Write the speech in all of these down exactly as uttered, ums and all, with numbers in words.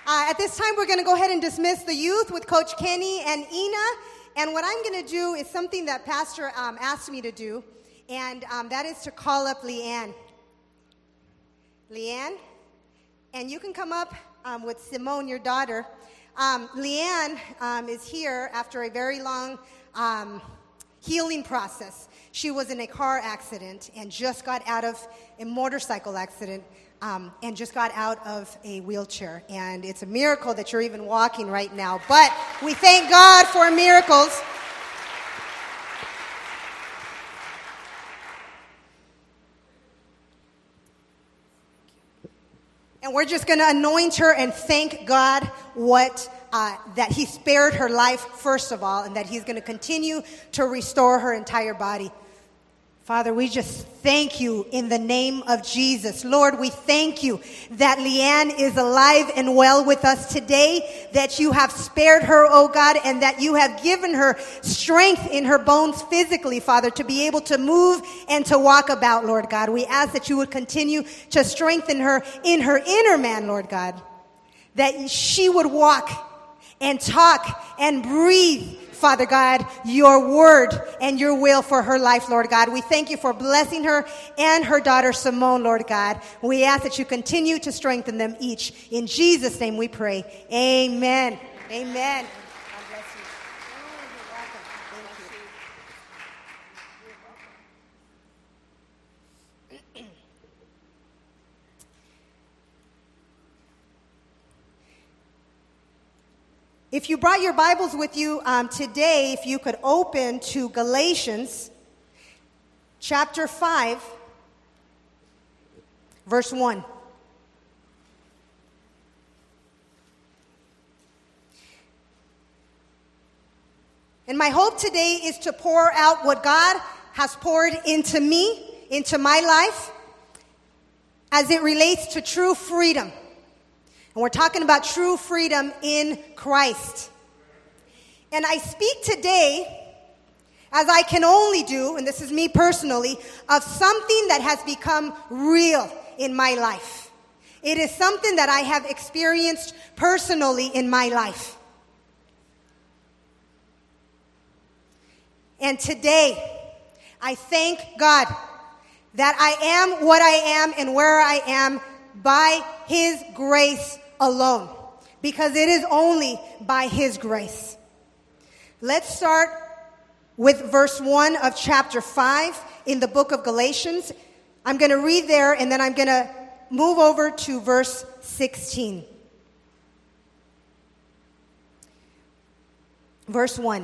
Uh, at this time, we're going to go ahead and dismiss the youth with Coach Kenny and Ina. And what I'm going to do is something that Pastor um, asked me to do, and um, that is to call up Leanne. Leanne, and you can come up um, with Simone, your daughter. Um, Leanne um, is here after a very long um, healing process. She was in a car accident and just got out of a motorcycle accident um, and just got out of a wheelchair. And it's a miracle that you're even walking right now. But we thank God for miracles. And we're just going to anoint her and thank God what uh, that he spared her life, first of all, and that he's going to continue to restore her entire body. Father, we just thank you in the name of Jesus. Lord, we thank you that Leanne is alive and well with us today, that you have spared her, oh God, and that you have given her strength in her bones physically, Father, to be able to move and to walk about, Lord God. We ask that you would continue to strengthen her in her inner man, Lord God, that she would walk and talk and breathe, Father God, your word and your will for her life, Lord God. We thank you for blessing her and her daughter Simone, Lord God. We ask that you continue to strengthen them each. In Jesus' name we pray. Amen. Amen. God bless you. Oh, you're welcome. Thank you. If you brought your Bibles with you um, today, if you could open to Galatians chapter five, verse one. And my hope today is to pour out what God has poured into me, into my life, as it relates to true freedom. And we're talking about true freedom in Christ. And I speak today, as I can only do, and this is me personally, of something that has become real in my life. It is something that I have experienced personally in my life. And today, I thank God that I am what I am and where I am by his grace alone, because it is only by his grace. Let's start with verse one of chapter five in the book of Galatians. I'm going to read there, and then I'm going to move over to verse sixteen. Verse one.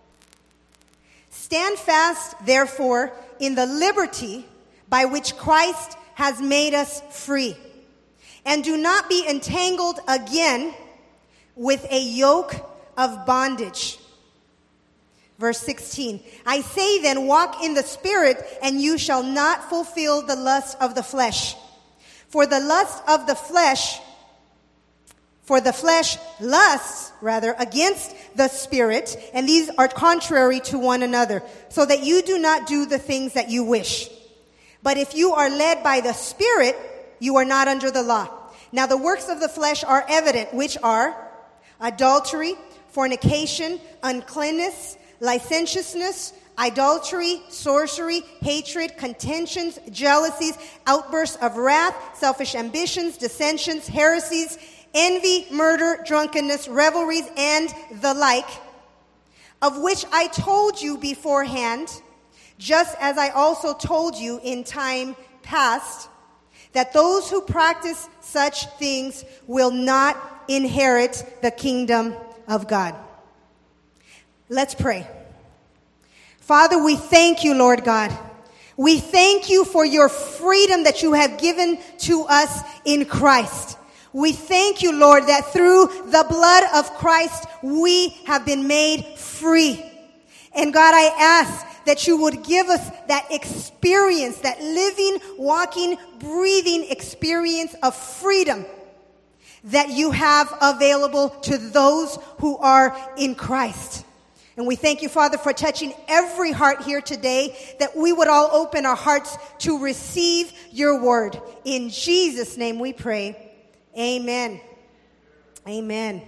Stand fast, therefore, in the liberty by which Christ has made us free. And do not be entangled again with a yoke of bondage. Verse sixteen. I say then, walk in the Spirit, and you shall not fulfill the lust of the flesh. For the lust of the flesh, for the flesh lusts, rather, against the Spirit, and these are contrary to one another, so that you do not do the things that you wish. But if you are led by the Spirit, you are not under the law. Now the works of the flesh are evident, which are adultery, fornication, uncleanness, licentiousness, idolatry, sorcery, hatred, contentions, jealousies, outbursts of wrath, selfish ambitions, dissensions, heresies, envy, murder, drunkenness, revelries, and the like, of which I told you beforehand, just as I also told you in time past, that those who practice such things will not inherit the kingdom of God. Let's pray. Father, we thank you, Lord God. We thank you for your freedom that you have given to us in Christ. We thank you, Lord, that through the blood of Christ, we have been made free. And God, I ask that you would give us that experience, that living, walking, breathing experience of freedom that you have available to those who are in Christ. And we thank you, Father, for touching every heart here today, that we would all open our hearts to receive your word. In Jesus' name we pray. Amen Amen.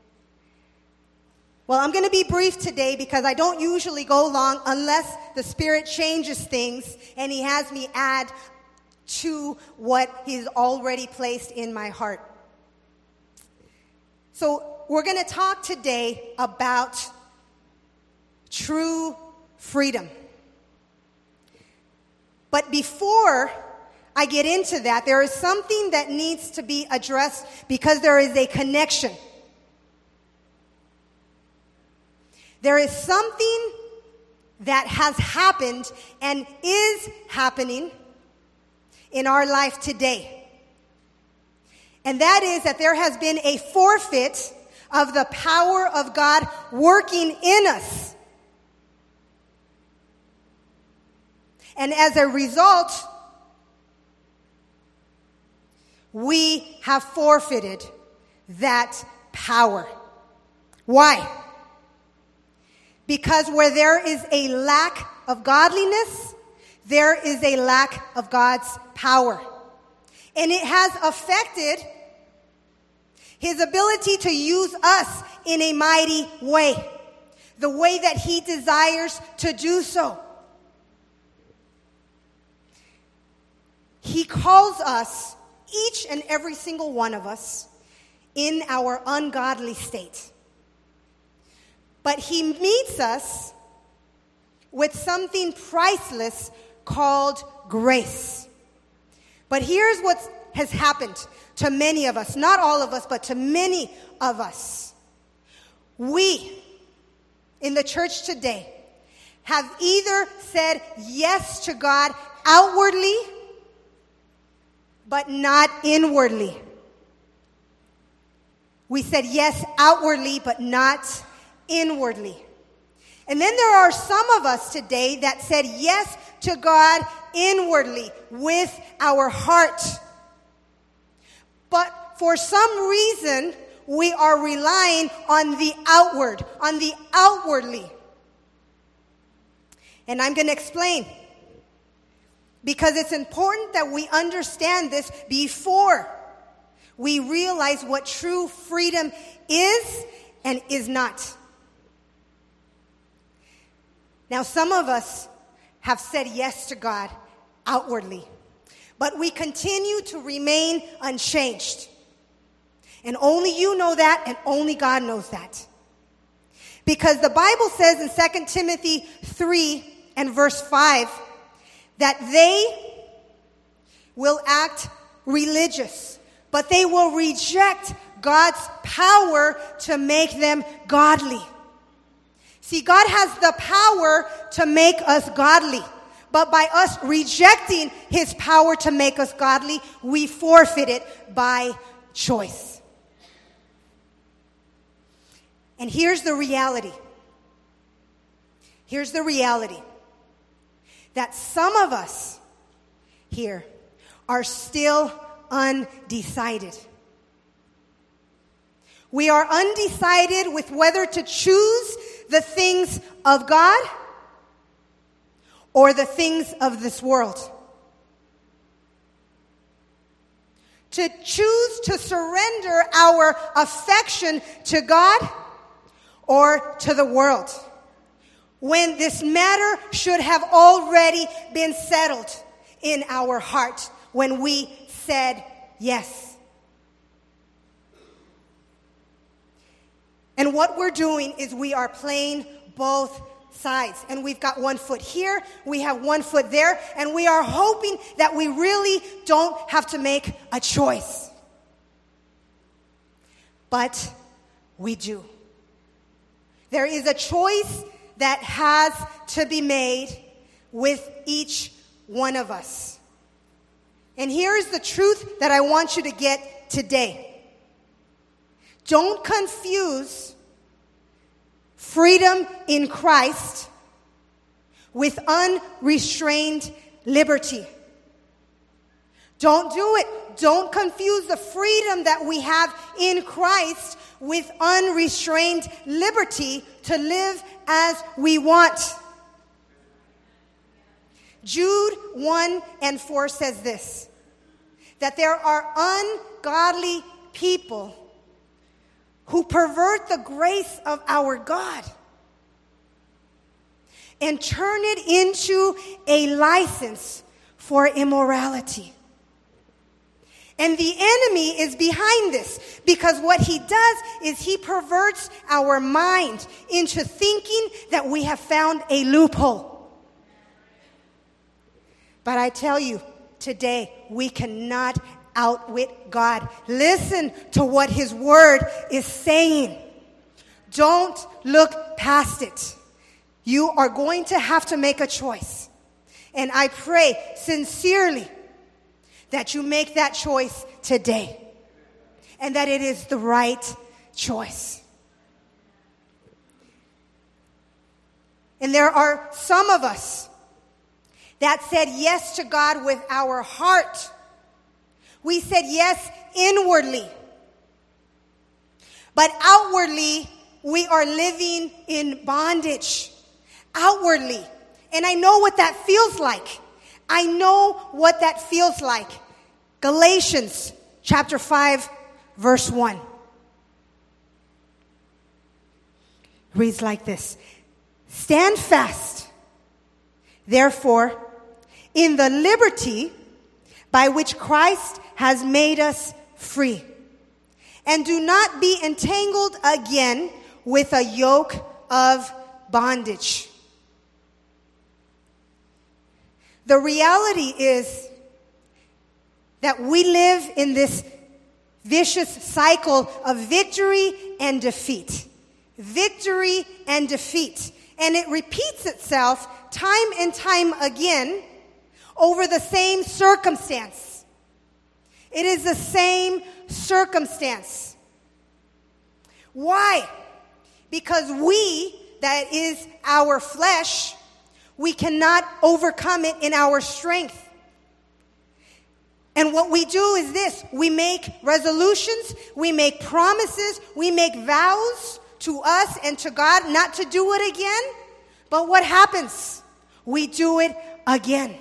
Well, I'm going to be brief today because I don't usually go long unless the Spirit changes things and He has me add to what He's already placed in my heart. So we're going to talk today about true freedom. But before I get into that, there is something that needs to be addressed because there is a connection. There is something that has happened and is happening in our life today. And that is that there has been a forfeit of the power of God working in us. And as a result, we have forfeited that power. Why? Because where there is a lack of godliness, there is a lack of God's power. And it has affected His ability to use us in a mighty way, the way that He desires to do so. He calls us, each and every single one of us, in our ungodly state. But He meets us with something priceless called grace. But here's what has happened to many of us, not all of us, but to many of us. We, in the church today, have either said yes to God outwardly, but not inwardly. We said yes outwardly, but not inwardly. And then there are some of us today that said yes to God inwardly with our heart. But for some reason, we are relying on the outward, on the outwardly. And I'm going to explain. Because it's important that we understand this before we realize what true freedom is and is not. Now, some of us have said yes to God outwardly, but we continue to remain unchanged. And only you know that, and only God knows that. Because the Bible says in Second Timothy three and verse five, that they will act religious, but they will reject God's power to make them godly. See, God has the power to make us godly, but by us rejecting His power to make us godly, we forfeit it by choice. And here's the reality. Here's the reality. That some of us here are still undecided. We are undecided with whether to choose the things of God or the things of this world. To choose to surrender our affection to God or to the world, when this matter should have already been settled in our heart when we said yes. And what we're doing is we are playing both sides. And we've got one foot here, we have one foot there, and we are hoping that we really don't have to make a choice. But we do. There is a choice that has to be made with each one of us. And here is the truth that I want you to get today. Don't confuse freedom in Christ with unrestrained liberty. Don't do it. Don't confuse the freedom that we have in Christ with unrestrained liberty to live as we want. Jude one and four says this, that there are ungodly people who pervert the grace of our God and turn it into a license for immorality. And the enemy is behind this, because what he does is he perverts our mind into thinking that we have found a loophole. But I tell you, today we cannot outwit God. Listen to what his word is saying. Don't look past it. You are going to have to make a choice. And I pray sincerely that you make that choice today, and that it is the right choice. And there are some of us that said yes to God with our heart. We said yes inwardly, but outwardly we are living in bondage. Outwardly. And I know what that feels like. I know what that feels like. Galatians chapter five, verse one. Reads like this. Stand fast, therefore, in the liberty by which Christ has made us free. And do not be entangled again with a yoke of bondage. The reality is that we live in this vicious cycle of victory and defeat. Victory and defeat. And it repeats itself time and time again over the same circumstance. It is the same circumstance. Why? Because we, that is our flesh, we cannot overcome it in our strength. And what we do is this. We make resolutions, we make promises, we make vows to us and to God not to do it again. But what happens? We do it again.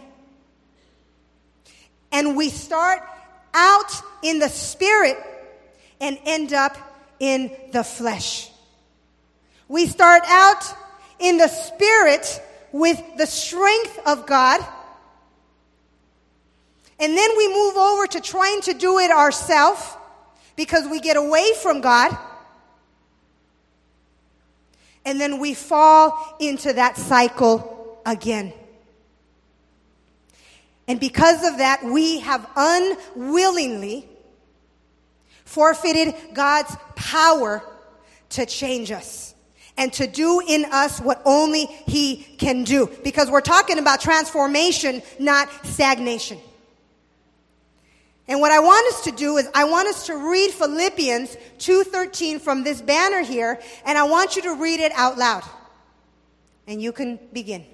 And we start out in the spirit and end up in the flesh. We start out in the spirit with the strength of God. And then we move over to trying to do it ourselves because we get away from God. And then we fall into that cycle again. And because of that, we have unwillingly forfeited God's power to change us and to do in us what only He can do. Because we're talking about transformation, not stagnation. And what I want us to do is I want us to read Philippians two thirteen from this banner here, and I want you to read it out loud. And you can begin.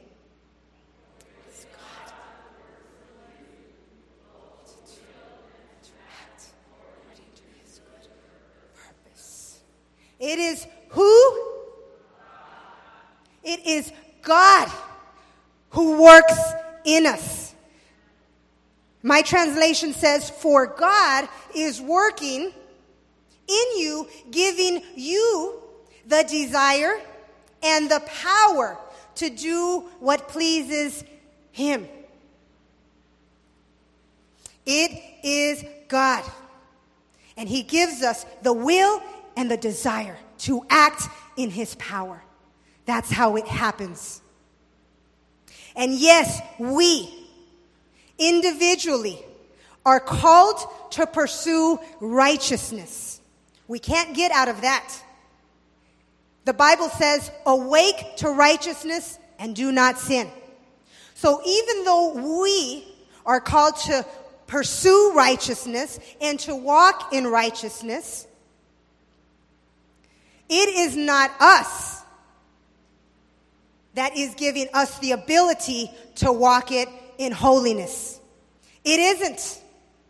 It is who? It is God who works in us. My translation says, for God is working in you, giving you the desire and the power to do what pleases Him. It is God. And He gives us the will and the desire to act in His power. That's how it happens. And yes, we individually are called to pursue righteousness. We can't get out of that. The Bible says, awake to righteousness and do not sin. So even though we are called to pursue righteousness and to walk in righteousness, it is not us that is giving us the ability to walk it in holiness. It isn't.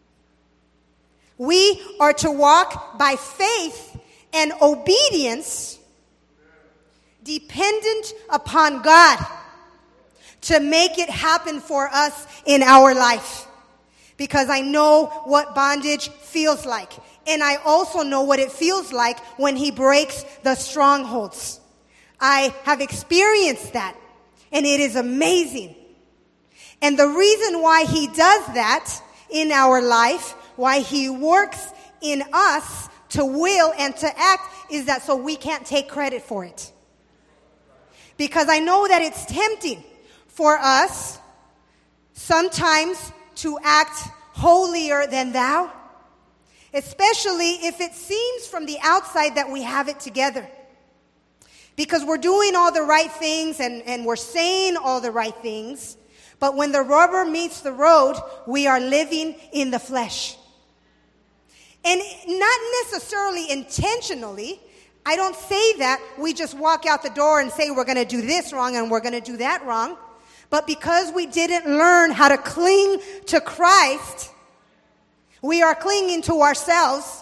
We are to walk by faith and obedience, dependent upon God to make it happen for us in our life. Because I know what bondage feels like. and I also know what it feels like when he breaks the strongholds. I have experienced that, and it is amazing. And the reason why he does that in our life, why he works in us to will and to act, is that so we can't take credit for it. Because I know that it's tempting for us sometimes to act holier than thou, especially if it seems from the outside that we have it together. Because we're doing all the right things and, and we're saying all the right things, but when the rubber meets the road, we are living in the flesh. And not necessarily intentionally. I don't say that we just walk out the door and say we're going to do this wrong and we're going to do that wrong. But because we didn't learn how to cling to Christ, we are clinging to ourselves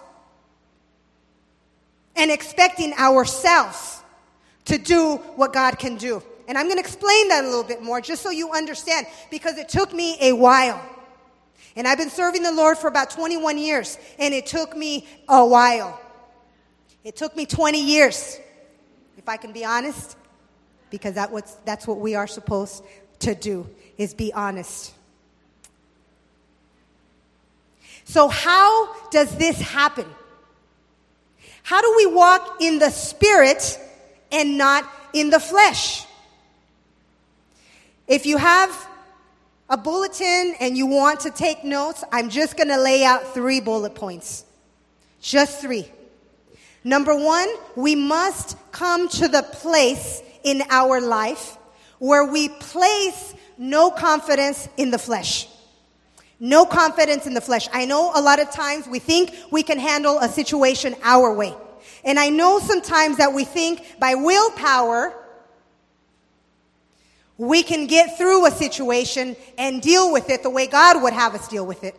and expecting ourselves to do what God can do. And I'm going to explain that a little bit more just so you understand, because it took me a while. And I've been serving the Lord for about twenty-one years, and it took me a while. It took me twenty years, if I can be honest, because that what's, that's what we are supposed to do, is be honest. So how does this happen? How do we walk in the Spirit and not in the flesh? If you have a bulletin and you want to take notes, I'm just going to lay out three bullet points. Just three. Number one, we must come to the place in our life where we place no confidence in the flesh. No confidence in the flesh. I know a lot of times we think we can handle a situation our way. And I know sometimes that we think by willpower we can get through a situation and deal with it the way God would have us deal with it.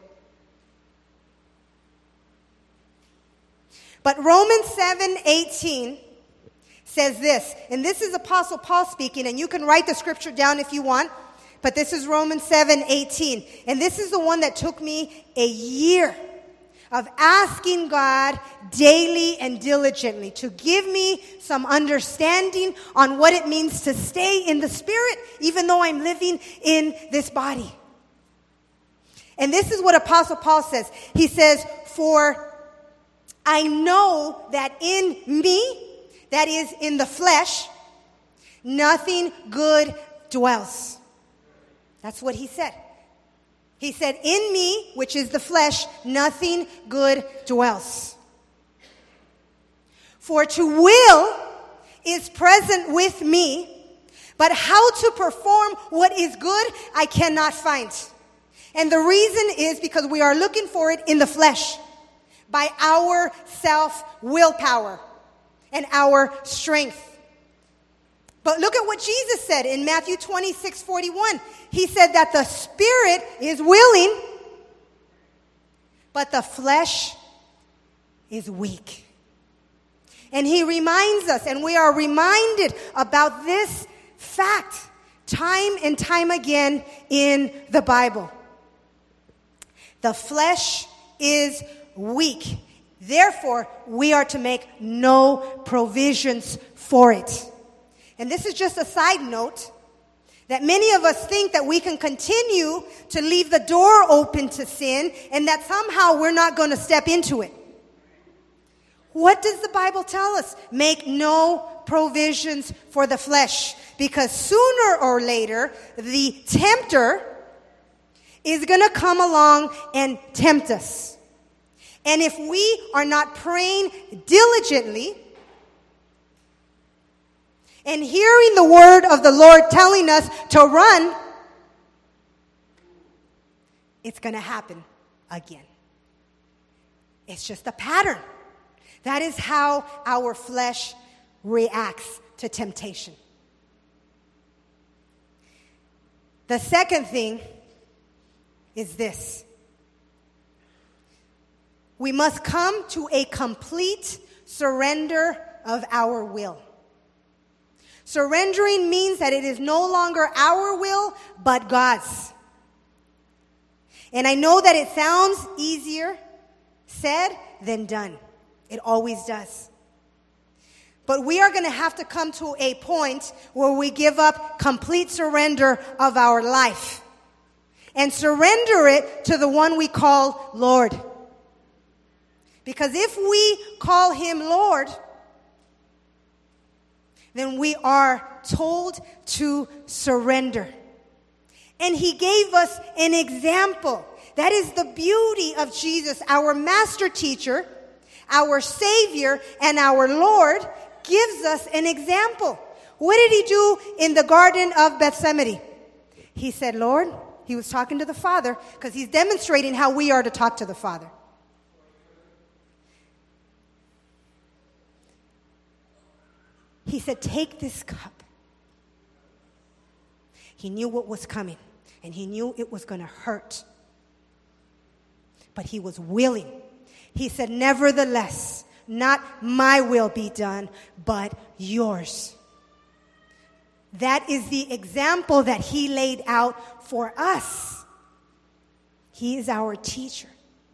But Romans seven eighteen says this, and this is Apostle Paul speaking, and you can write the scripture down if you want, but this is Romans seven eighteen, and this is the one that took me a year of asking God daily and diligently to give me some understanding on what it means to stay in the Spirit, even though I'm living in this body. And this is what Apostle Paul says. He says, for I know that in me, that is in the flesh, nothing good dwells. That's what he said. He said, in me, which is the flesh, nothing good dwells. For to will is present with me, but how to perform what is good, I cannot find. And the reason is because we are looking for it in the flesh, by our self-willpower and our strength. But look at what Jesus said in Matthew twenty-six forty-one. He said that the spirit is willing, but the flesh is weak. And he reminds us, and we are reminded about this fact time and time again in the Bible. The flesh is weak. Therefore, we are to make no provisions for it. And this is just a side note, that many of us think that we can continue to leave the door open to sin and that somehow we're not going to step into it. What does the Bible tell us? Make no provisions for the flesh, because sooner or later the tempter is going to come along and tempt us. And if we are not praying diligently and hearing the word of the Lord telling us to run, it's going to happen again. It's just a pattern. That is how our flesh reacts to temptation. The second thing is this. We must come to a complete surrender of our will. Surrendering means that it is no longer our will, but God's. And I know that it sounds easier Said, then done. It always does. But we are going to have to come to a point where we give up complete surrender of our life and surrender it to the one we call Lord. Because if we call him Lord, then we are told to surrender. And he gave us an example. That is the beauty of Jesus, our master teacher, our Savior, and our Lord, gives us an example. What did he do in the Garden of Gethsemane? He said, Lord, he was talking to the Father because he's demonstrating how we are to talk to the Father. He said, take this cup. He knew what was coming, and he knew it was going to hurt. But he was willing. He said, nevertheless, not my will be done, but yours. That is the example that he laid out for us. He is our teacher.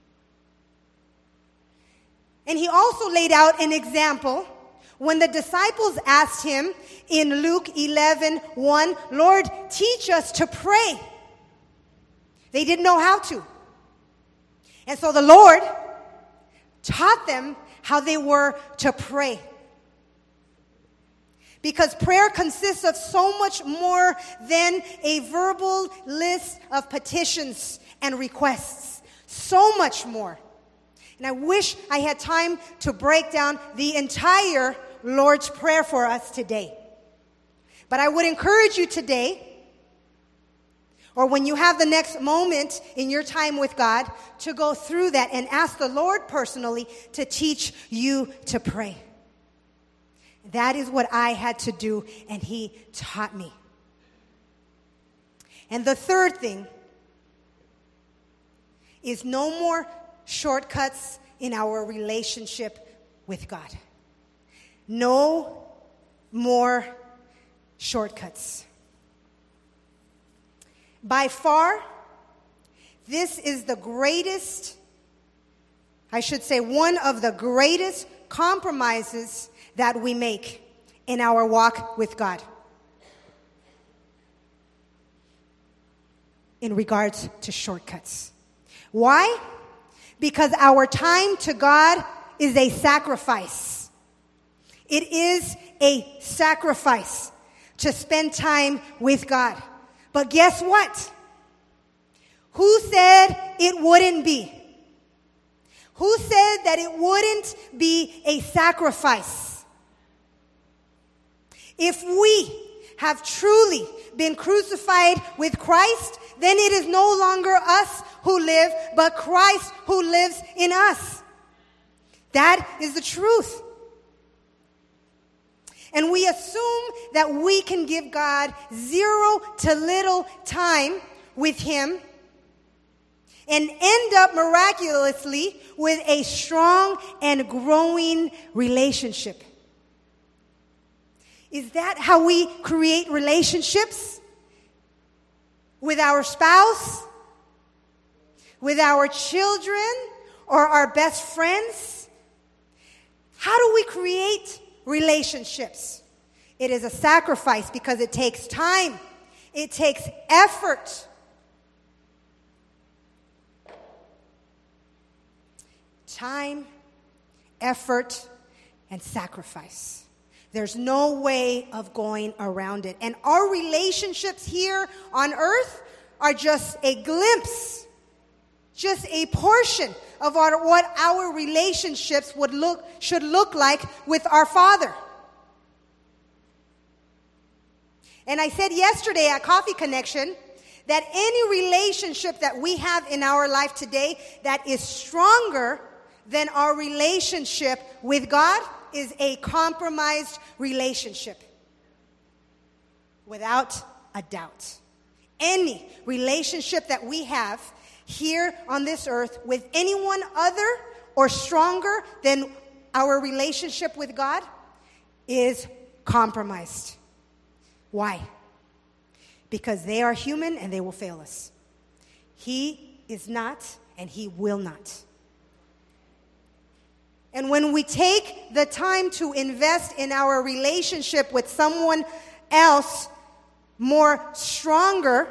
And he also laid out an example when the disciples asked him in Luke eleven one, Lord, teach us to pray. They didn't know how to. And so the Lord taught them how they were to pray. Because prayer consists of so much more than a verbal list of petitions and requests. So much more. And I wish I had time to break down the entire Lord's Prayer for us today. But I would encourage you today, or when you have the next moment in your time with God, to go through that and ask the Lord personally to teach you to pray. That is what I had to do, and he taught me. And the third thing is no more shortcuts in our relationship with God. No more shortcuts. By far, this is the greatest, I should say, one of the greatest compromises that we make in our walk with God in regards to shortcuts. Why? Because our time to God is a sacrifice. It is a sacrifice to spend time with God. But guess what? Who said it wouldn't be? Who said that it wouldn't be a sacrifice? If we have truly been crucified with Christ, then it is no longer us who live, but Christ who lives in us. That is the truth. And we assume that we can give God zero to little time with him and end up miraculously with a strong and growing relationship. Is that how we create relationships? With our spouse? With our children? Or our best friends? How do we create relationships? It is a sacrifice because it takes time. It takes effort. Time, effort, and sacrifice. There's no way of going around it. And our relationships here on earth are just a glimpse, just a portion of our, what our relationships would look should look like with our Father. And I said yesterday at Coffee Connection that any relationship that we have in our life today that is stronger than our relationship with God is a compromised relationship. Without a doubt. Any relationship that we have here on this earth with anyone other or stronger than our relationship with God is compromised. Why? Because they are human and they will fail us. He is not, and he will not. And when we take the time to invest in our relationship with someone else more stronger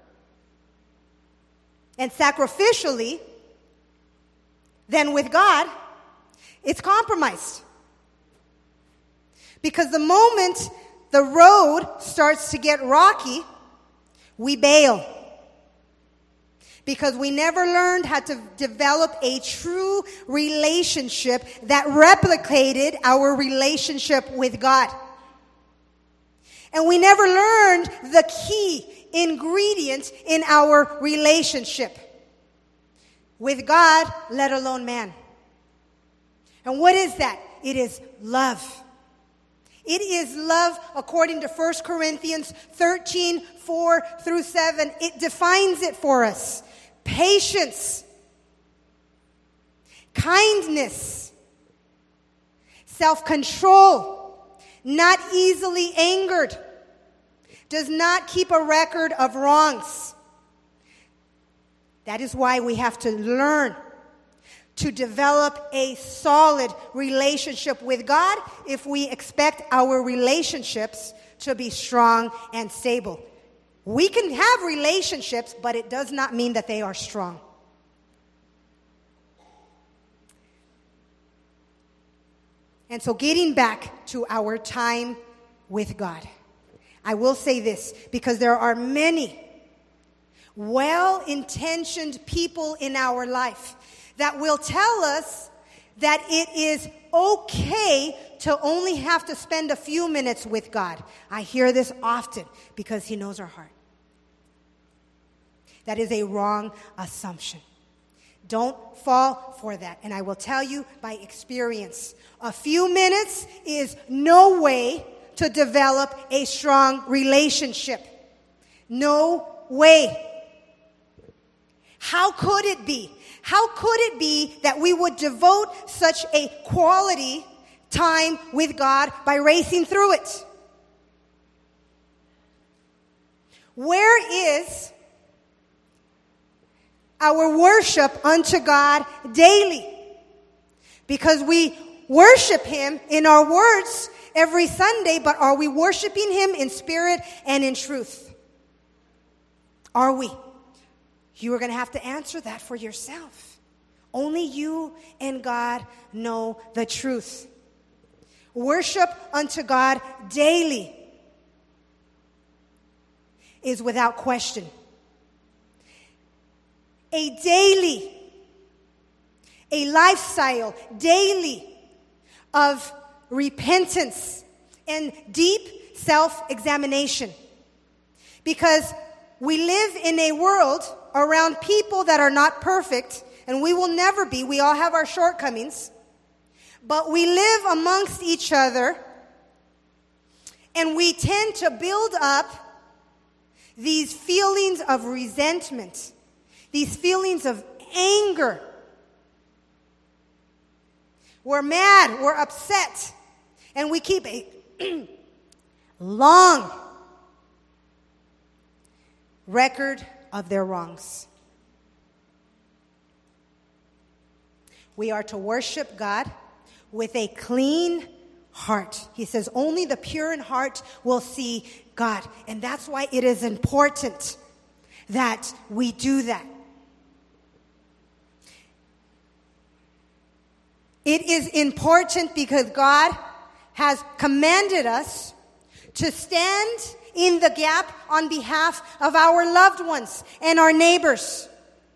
and sacrificially than with God, it's compromised. Because the moment the road starts to get rocky, we bail. Because we never learned how to develop a true relationship that replicated our relationship with God. And we never learned the key ingredient in our relationship with God, let alone man. And what is that? It is love. It is love according to First Corinthians thirteen, four through seven. It defines it for us. Patience, kindness, self-control, not easily angered, does not keep a record of wrongs. That is why we have to learn to develop a solid relationship with God if we expect our relationships to be strong and stable. We can have relationships, but it does not mean that they are strong. And so getting back to our time with God, I will say this, because there are many well-intentioned people in our life that will tell us that it is okay to only have to spend a few minutes with God. I hear this often because He knows our heart. That is a wrong assumption. Don't fall for that. And I will tell you by experience, a few minutes is no way to develop a strong relationship. No way. How could it be? How could it be that we would devote such a quality time with God by racing through it? Where is our worship unto God daily? Because we worship Him in our words every Sunday, but are we worshiping Him in spirit and in truth? Are we? You are going to have to answer that for yourself. Only you and God know the truth. Worship unto God daily is without question a daily, a lifestyle daily of repentance and deep self-examination. Because we live in a world around people that are not perfect, and we will never be. We all have our shortcomings. But we live amongst each other, and we tend to build up these feelings of resentment, these feelings of anger. We're mad, we're upset, and we keep a long record of their wrongs. We are to worship God with a clean heart. He says only the pure in heart will see God. And that's why it is important that we do that. It is important because God has commanded us to stand in the gap on behalf of our loved ones and our neighbors.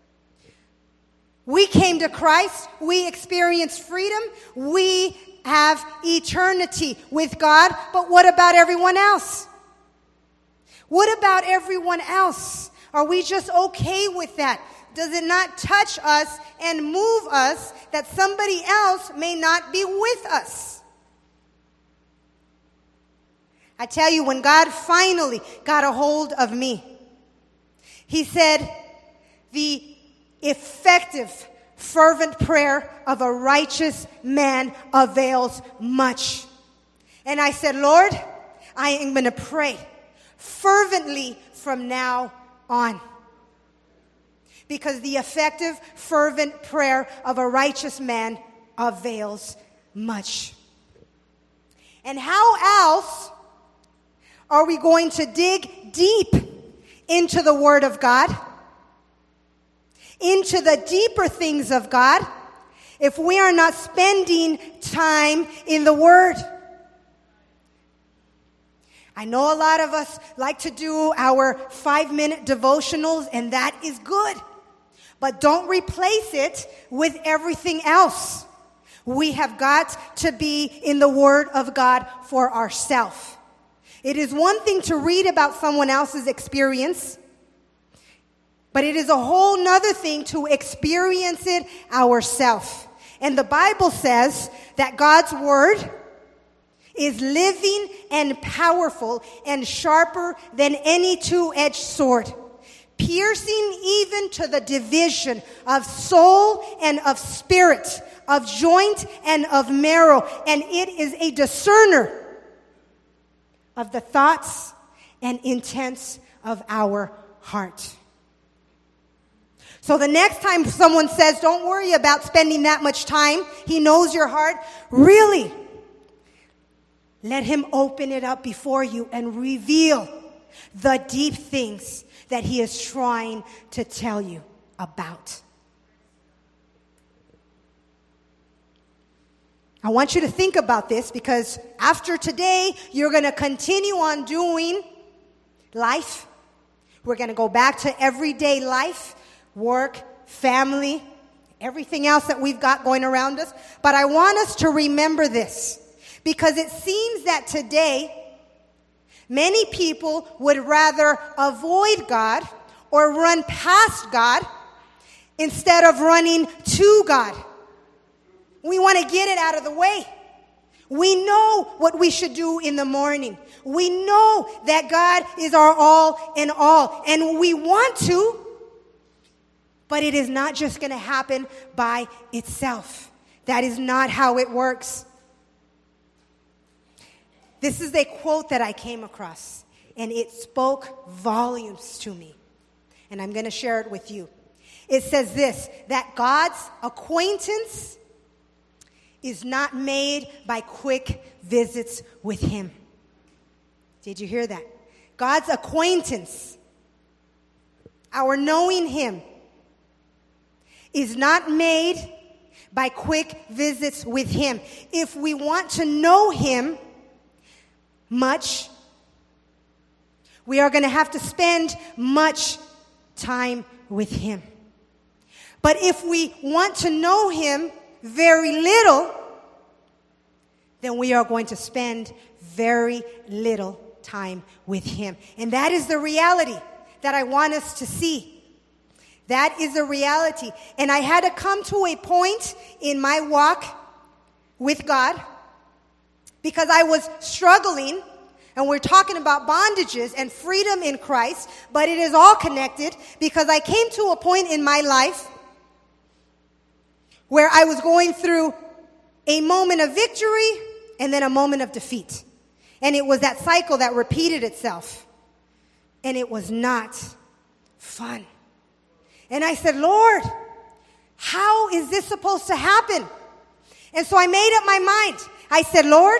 We came to Christ. We experienced freedom. We have eternity with God. But what about everyone else? What about everyone else? Are we just okay with that? Does it not touch us and move us that somebody else may not be with us? I tell you, when God finally got a hold of me, He said, the effective, fervent prayer of a righteous man avails much. And I said, Lord, I am going to pray fervently from now on. Because the effective, fervent prayer of a righteous man avails much. And how else are we going to dig deep into the Word of God, into the deeper things of God, if we are not spending time in the Word? I know a lot of us like to do our five-minute devotionals, and that is good. But don't replace it with everything else. We have got to be in the Word of God for ourselves. It is one thing to read about someone else's experience, but it is a whole nother thing to experience it ourselves. And the Bible says that God's Word is living and powerful and sharper than any two-edged sword, piercing even to the division of soul and of spirit, of joint and of marrow, and it is a discerner of the thoughts and intents of our heart. So the next time someone says, don't worry about spending that much time, He knows your heart, really, let Him open it up before you and reveal the deep things that He is trying to tell you about. I want you to think about this, because after today, you're going to continue on doing life. We're going to go back to everyday life, work, family, everything else that we've got going around us. But I want us to remember this, because it seems that today, many people would rather avoid God or run past God instead of running to God. We want to get it out of the way. We know what we should do in the morning. We know that God is our all in all, and we want to, but it is not just going to happen by itself. That is not how it works. This is a quote that I came across, and it spoke volumes to me, and I'm going to share it with you. It says this, that God's acquaintance is not made by quick visits with Him. Did you hear that? God's acquaintance, our knowing Him, is not made by quick visits with Him. If we want to know Him much, we are going to have to spend much time with Him. But if we want to know Him very little, then we are going to spend very little time with Him. And that is the reality that I want us to see. That is the reality. And I had to come to a point in my walk with God, because I was struggling, and we're talking about bondages and freedom in Christ, but it is all connected, because I came to a point in my life where I was going through a moment of victory and then a moment of defeat. And it was that cycle that repeated itself. And it was not fun. And I said, Lord, how is this supposed to happen? And so I made up my mind. I said, Lord,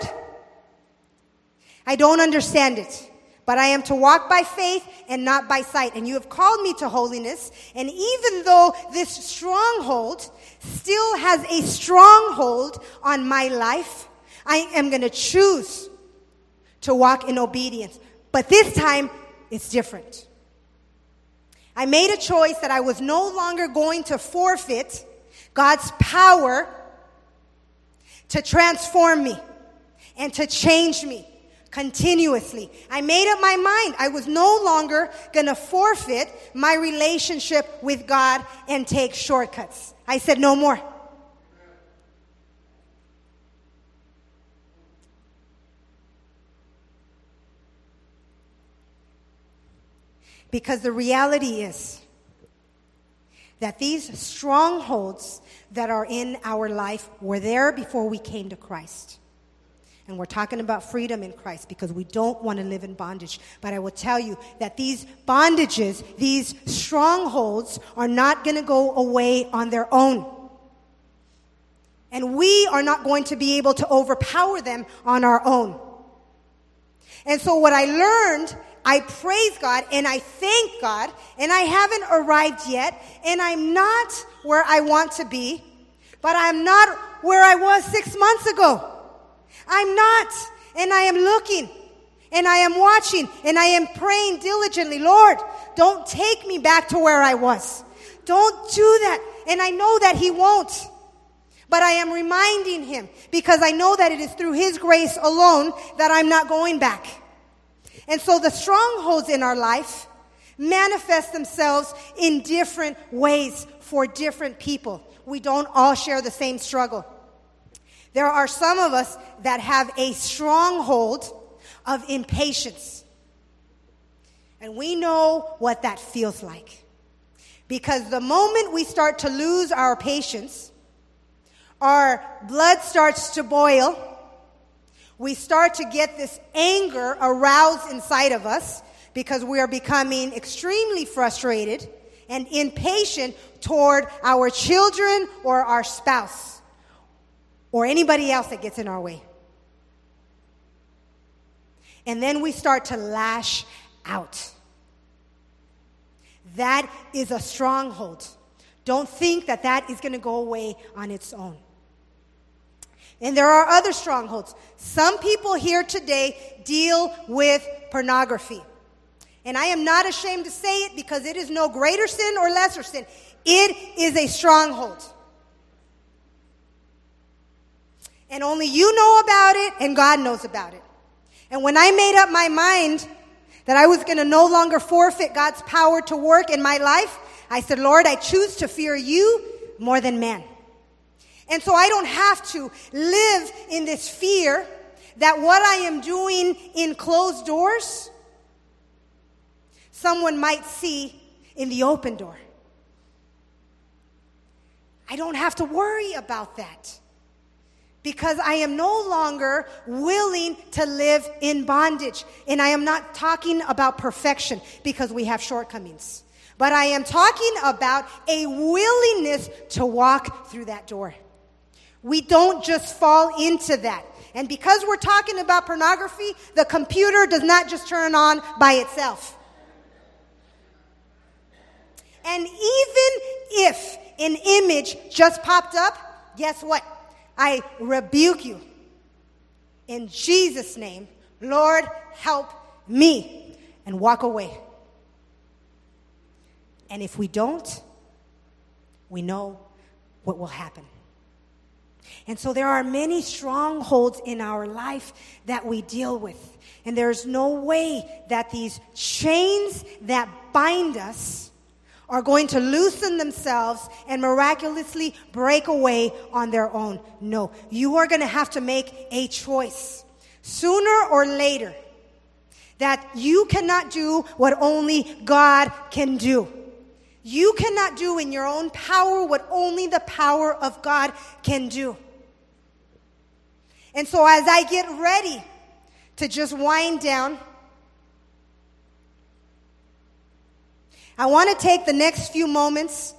I don't understand it, but I am to walk by faith and not by sight. And you have called me to holiness. And even though this stronghold still has a stronghold on my life, I am going to choose to walk in obedience. But this time, it's different. I made a choice that I was no longer going to forfeit God's power to transform me and to change me continuously. I made up my mind. I was no longer going to forfeit my relationship with God and take shortcuts. I said no more. Because the reality is that these strongholds that are in our life were there before we came to Christ. And we're talking about freedom in Christ because we don't want to live in bondage. But I will tell you that these bondages, these strongholds, are not going to go away on their own. And we are not going to be able to overpower them on our own. And so what I learned, I praise God and I thank God, and I haven't arrived yet, and I'm not where I want to be, but I'm not where I was six months ago. I'm not, and I am looking, and I am watching, and I am praying diligently. Lord, don't take me back to where I was. Don't do that. And I know that He won't. But I am reminding Him, because I know that it is through His grace alone that I'm not going back. And so the strongholds in our life manifest themselves in different ways for different people. We don't all share the same struggle. There are some of us that have a stronghold of impatience. And we know what that feels like. Because the moment we start to lose our patience, our blood starts to boil. We start to get this anger aroused inside of us because we are becoming extremely frustrated and impatient toward our children or our spouse or anybody else that gets in our way. And then we start to lash out. That is a stronghold. Don't think that that is going to go away on its own. And there are other strongholds. Some people here today deal with pornography. And I am not ashamed to say it, because it is no greater sin or lesser sin. It is a stronghold. And only you know about it, and God knows about it. And when I made up my mind that I was going to no longer forfeit God's power to work in my life, I said, Lord, I choose to fear you more than man. And so I don't have to live in this fear that what I am doing in closed doors, someone might see in the open door. I don't have to worry about that, because I am no longer willing to live in bondage. And I am not talking about perfection, because we have shortcomings. But I am talking about a willingness to walk through that door. We don't just fall into that. And because we're talking about pornography, the computer does not just turn on by itself. And even if an image just popped up, guess what? I rebuke you. In Jesus' name, Lord, help me. And walk away. And if we don't, we know what will happen. And so there are many strongholds in our life that we deal with. And there's no way that these chains that bind us are going to loosen themselves and miraculously break away on their own. No, you are going to have to make a choice sooner or later that you cannot do what only God can do. You cannot do in your own power what only the power of God can do. And so as I get ready to just wind down, I want to take the next few moments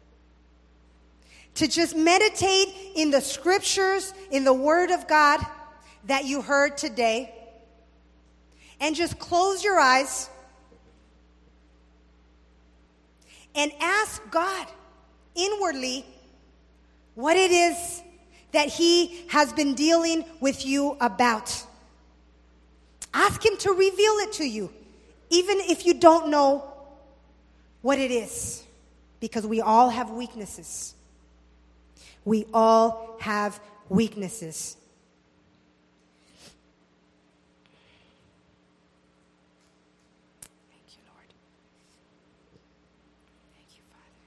to just meditate in the scriptures, in the Word of God that you heard today, and just close your eyes and ask God inwardly what it is that He has been dealing with you about. Ask Him to reveal it to you, even if you don't know what it is, because we all have weaknesses. We all have weaknesses. Thank you, Lord. Thank you, Father.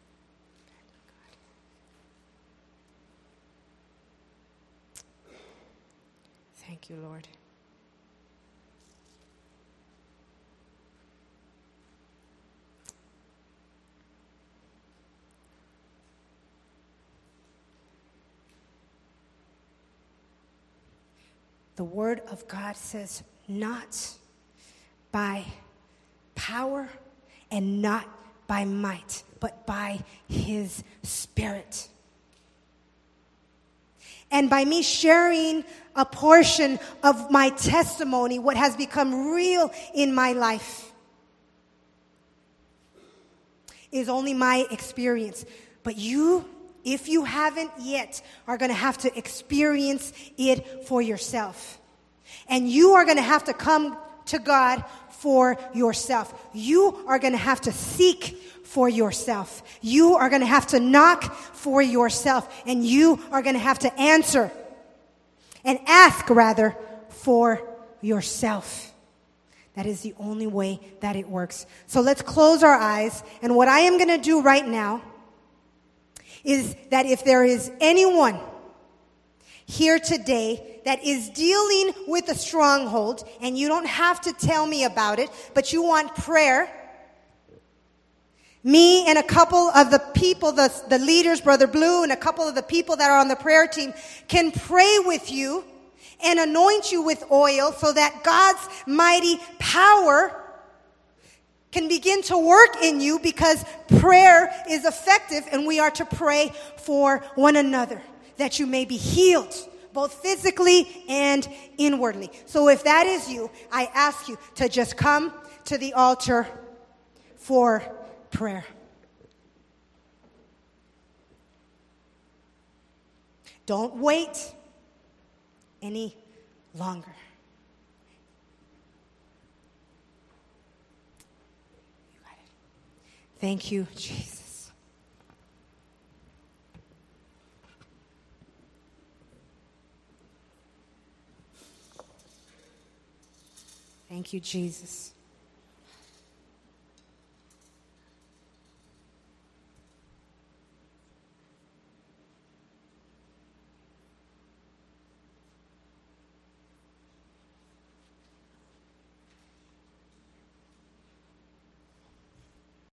God. Thank you, Lord. The Word of God says, not by power and not by might, but by His Spirit. And by me sharing a portion of my testimony, what has become real in my life is only my experience. But you, if you haven't yet, are going to have to experience it for yourself. And you are going to have to come to God for yourself. You are going to have to seek for yourself. You are going to have to knock for yourself. And you are going to have to answer and ask, rather, for yourself. That is the only way that it works. So let's close our eyes. And what I am going to do right now is that if there is anyone here today that is dealing with a stronghold, and you don't have to tell me about it, but you want prayer, me and a couple of the people, the, the leaders, Brother Blue, and a couple of the people that are on the prayer team can pray with you and anoint you with oil so that God's mighty power can begin to work in you, because prayer is effective and we are to pray for one another that you may be healed, both physically and inwardly. So if that is you, I ask you to just come to the altar for prayer. Don't wait any longer. You got it. Thank you, Jesus. Thank you, Jesus.